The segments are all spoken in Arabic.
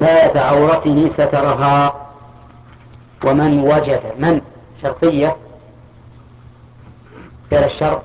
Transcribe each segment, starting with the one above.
كفاية عورته سترها. ومن وجد من شرطية فعل الشرط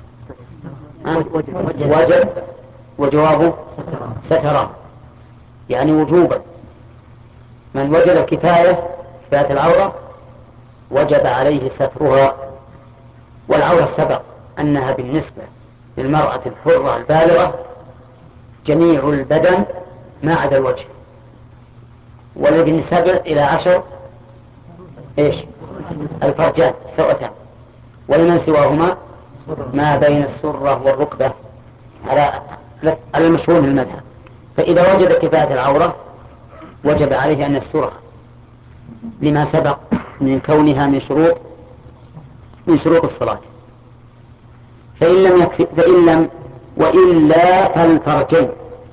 وجد وجوابه سترها يعني وجوبا. من وجد كفاية العورة وجب عليه سترها. والعورة سبق أنها بالنسبة للمرأة الحرة البالغة جميع البدن ما عدا الوجه، والابن 7 إلى 10 إيش الفرجان سوأتان، ولمن سواهما ما بين السرة والركبة على المشهور من المذهب. فإذا وجد كفاية العورة وجب عليه أن يسترها لما سبق من كونها من شروط الصلاة. فإن لم يكفي وإلا فالفرجين.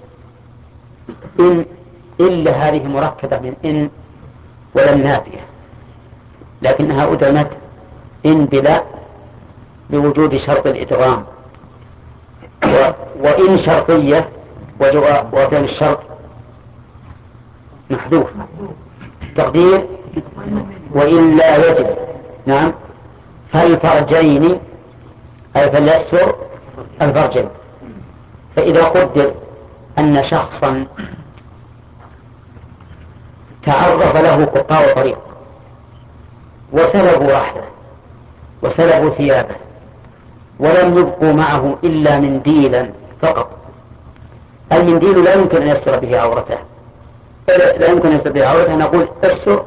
إلا هذه مركبة من إن ولم نافية، لكنها أدغمت إن بلا بوجود شرط الإدغام، وإن شرطية وفعل الشرط محذوف تقدير وإلا يجب. نعم فالفرجين أي فليستر الفرجين. فإذا قدر أن شخصا تعرف له قطاع طريق وسلبوا رحله وسلبوا ثيابه ولم يبقوا معه إلا منديلا فقط، المنديل لا يمكن أن يستر به عورته، لا يمكن أن يستر به عورته، نقول استر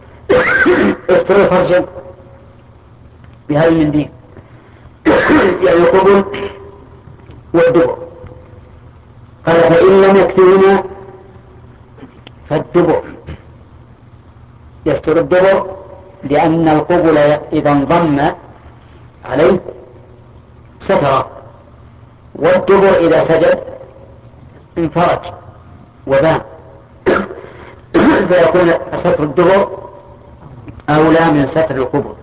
الفرج بهذا المنديل يعني القبل والدبر. قال فإن لم يكفينا فالدبر يستر الدبر، لأن القبل إذا انضم عليه ستره، والدبر إذا سجد انفرج وبان فيكون ستر الدبر أولى من ستر القبل.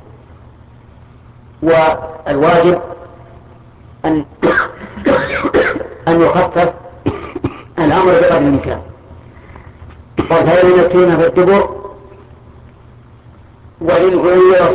والواجب أن يخفف الأمر بقدر الإمكان. فإن يكفينا في الدبر وإن غير